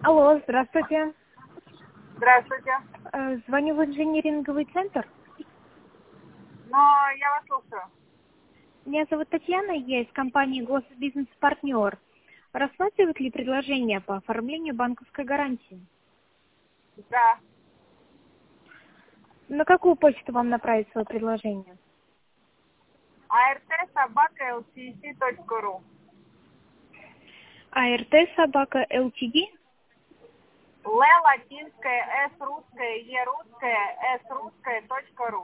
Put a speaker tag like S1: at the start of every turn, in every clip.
S1: Алло, здравствуйте.
S2: Здравствуйте.
S1: Звоню в инжиниринговый центр.
S2: Я вас слушаю.
S1: Меня зовут Татьяна, я из компании Госбизнес-партнер. Рассматривают ли предложение по оформлению банковской гарантии?
S2: Да.
S1: На какую почту вам направить свое предложение?
S2: art@lcc.ru.
S1: ART@LTD?
S2: Л латинская, С русская, Е русская, С русская, .ру.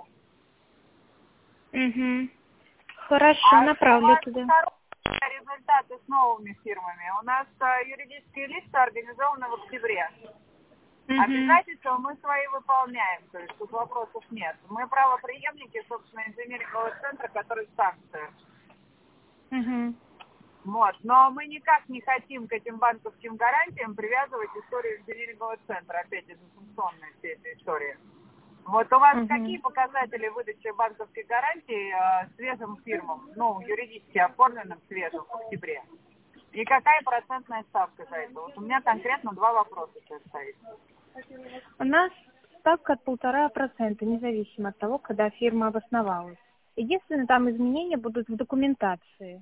S1: Угу. Хорошо, направлю туда.
S2: Результаты с новыми фирмами. У нас юридические лица организованы в октябре. Обязательства мы свои выполняем, то есть тут вопросов нет. Мы правопреемники, собственно, инженерингового центра, который в станции.
S1: Угу.
S2: Но мы никак не хотим к этим банковским гарантиям привязывать историю инженерингового центра, опять информационная вся эта история. У вас какие показатели выдачи банковской гарантии свежим фирмам, юридически оформленным свежим в октябре? И какая процентная ставка за это? У меня конкретно два вопроса сейчас стоит.
S1: У нас ставка от 1,5%, независимо от того, когда фирма обосновалась. Единственное, там изменения будут в документации.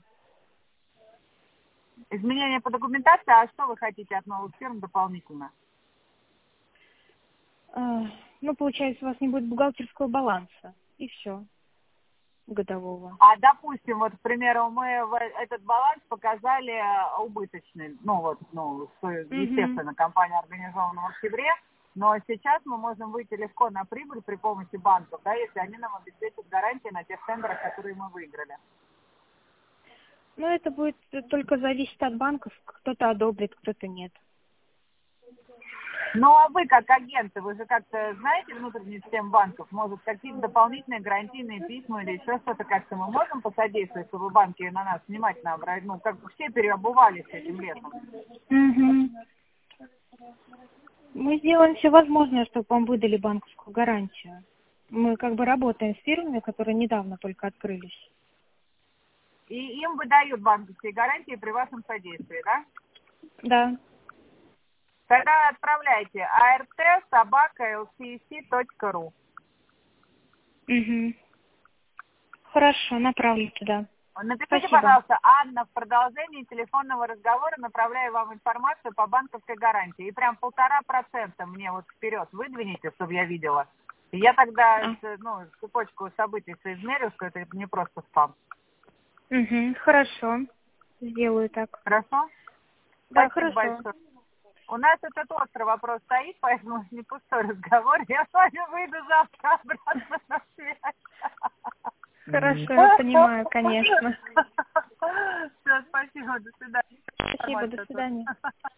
S2: Изменения по документации, а что вы хотите от новых фирм дополнительно?
S1: Получается, у вас не будет бухгалтерского баланса. И все. Годового.
S2: А, допустим, к примеру, мы этот баланс показали убыточный. Естественно, компания организована в октябре, но сейчас мы можем выйти легко на прибыль при помощи банков, если они нам обеспечат гарантии на тех тендерах, которые мы выиграли.
S1: Это будет только зависеть от банков. Кто-то одобрит, кто-то нет.
S2: А вы, как агенты, вы же как-то знаете внутреннюю систему банков? Может, какие-то дополнительные гарантийные письма или еще что-то как-то мы можем посодействовать, чтобы банки на нас внимательно обратили? Как бы все переобувались этим летом.
S1: Мы сделаем все возможное, чтобы вам выдали банковскую гарантию. Мы работаем с фирмами, которые недавно только открылись.
S2: И им выдают банковские гарантии при вашем содействии, да?
S1: Да.
S2: Тогда отправляйте art@lcc.ru.
S1: Хорошо, направлю туда.
S2: Напишите,
S1: Спасибо.
S2: пожалуйста, Анна, в продолжении телефонного разговора направляю вам информацию по банковской гарантии. И прям 1,5% мне вперед выдвините, чтобы я видела. И я тогда цепочку событий соизмерю, что это не просто спам.
S1: Хорошо. Сделаю так.
S2: Хорошо?
S1: Да,
S2: Спасибо
S1: хорошо.
S2: большое. У нас этот острый вопрос стоит, поэтому не пустой разговор. Я с вами выйду завтра обратно на связь.
S1: Хорошо, я понимаю, конечно.
S2: Все, спасибо, до свидания.
S1: Спасибо, до свидания.